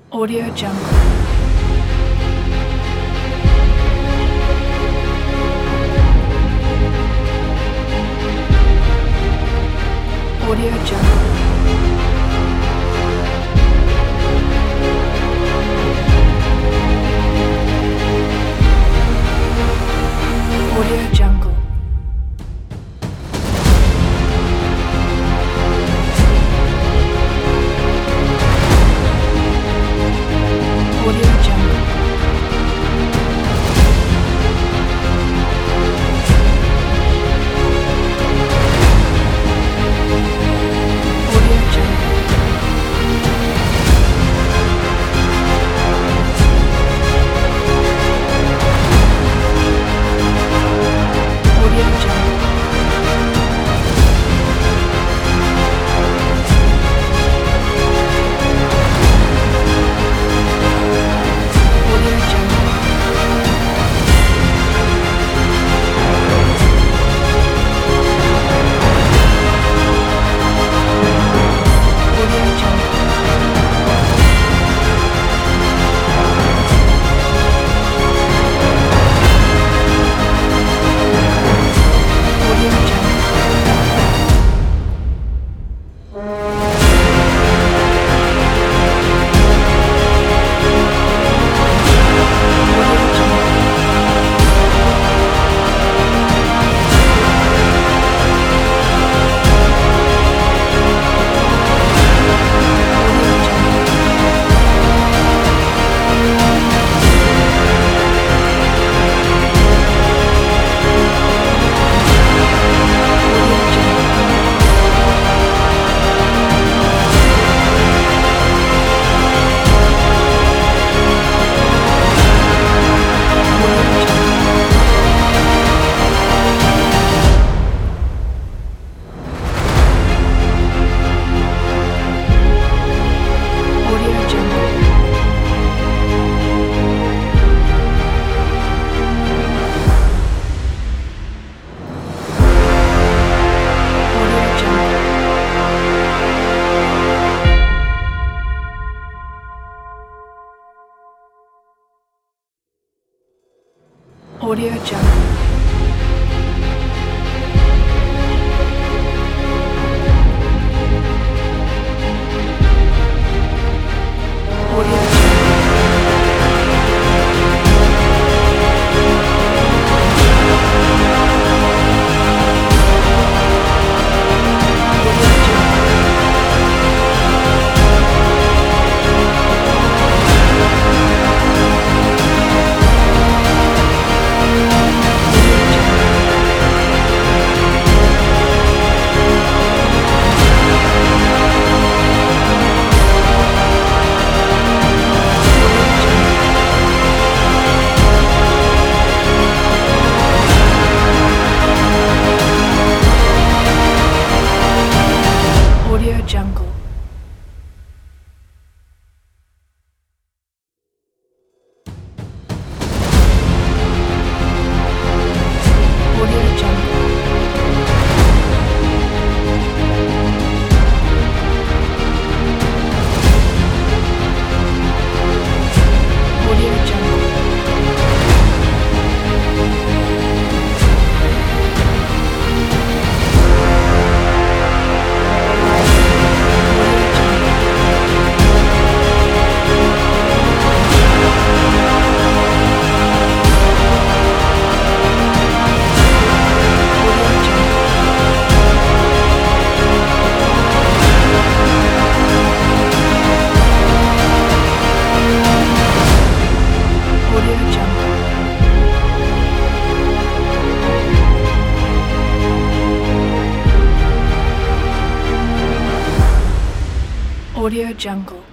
Audio Jungle. Audio Jungle. Audio Jungle. Audio Jungle. Audio Jungle. Audio Jungle. Audio Jungle. Audio Jungle. Audio Jungle. Audio Jungle. Audio Jungle. Audio Jungle. Audio Jungle. Audio Jungle. Audio Jungle. Audio Jungle. Audio Audio Jungle. Audio Jungle. Audio Jungle. Audio Jungle. Audio Jungle. Audio Jungle. Audio Jungle.